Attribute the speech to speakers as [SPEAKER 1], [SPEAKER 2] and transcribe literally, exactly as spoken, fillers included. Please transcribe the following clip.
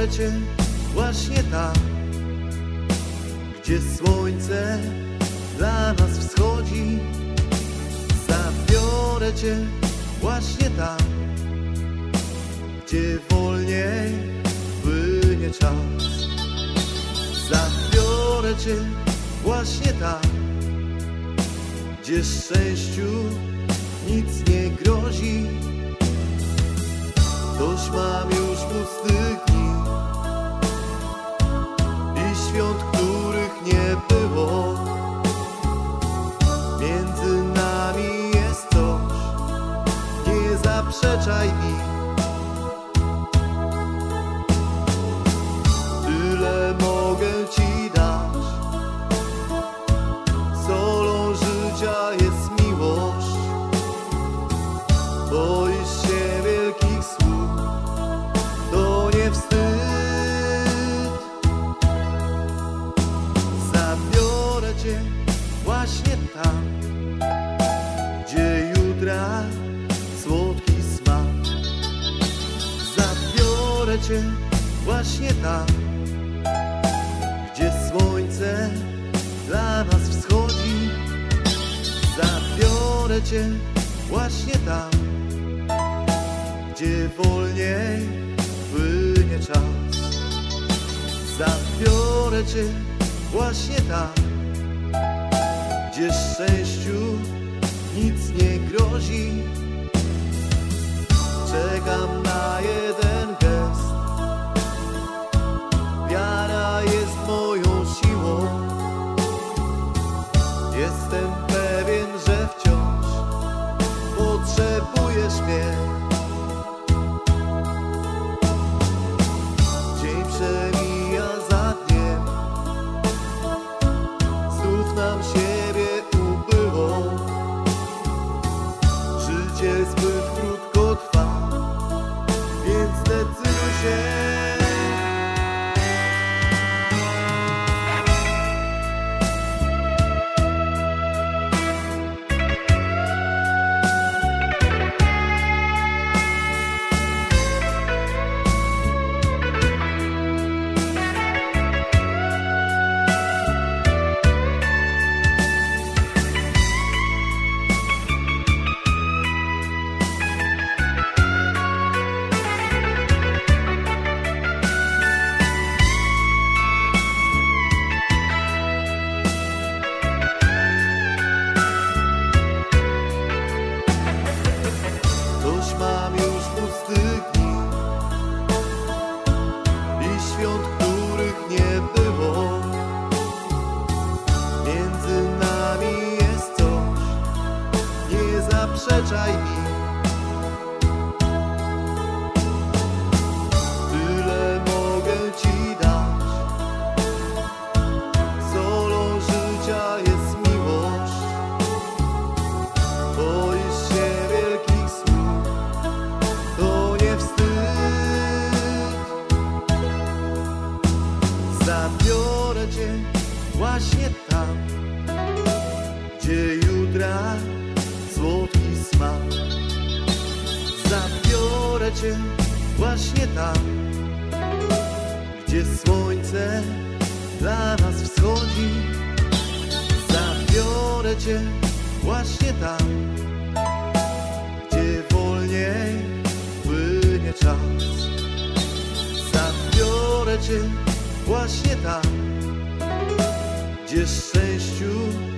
[SPEAKER 1] Zabiorę cię właśnie tam, gdzie słońce dla nas wschodzi. Zabiorę cię właśnie tam, gdzie wolniej płynie czas. Zabiorę cię właśnie tam, gdzie szczęściu nic nie grozi. Dość mam już pustych dni i świąt, których nie było. Między nami jest coś, nie zaprzeczaj mi. Tyle mogę ci dać, solą życia jest miłość. Boisz się wielkich słów, to nie wstyd. Zabiorę cię właśnie tam, gdzie jutra słodki smak. Zabiorę cię właśnie tam, gdzie słońce dla nas wschodzi. Zabiorę cię właśnie tam, gdzie wolniej płynie czas. Zabiorę cię właśnie tam, gdzie szczęściu nic nie grozi. Czekam na jeden gest, wiara jest moją siłą. Jestem pewien, że wciąż potrzebujesz mnie. Dzień przemija za dniem, znów nam siebie ubyło. Życie zbyt krótko trwa, więc decyduj się. Dość mam już pustych dni i świąt, których nie było. Między nami jest coś, nie zaprzeczaj mi. Tyle mogę ci dać, solą życia jest miłość. Boisz się wielkich słów, to nie wstyd. Zabiorę cię właśnie tam, gdzie jutra słodki smak. Zabiorę cię właśnie tam, gdzie słońce dla nas wschodzi. Zabiorę cię właśnie tam, gdzie wolniej płynie czas. Zabiorę cię właśnie tam, gdzie szczęściu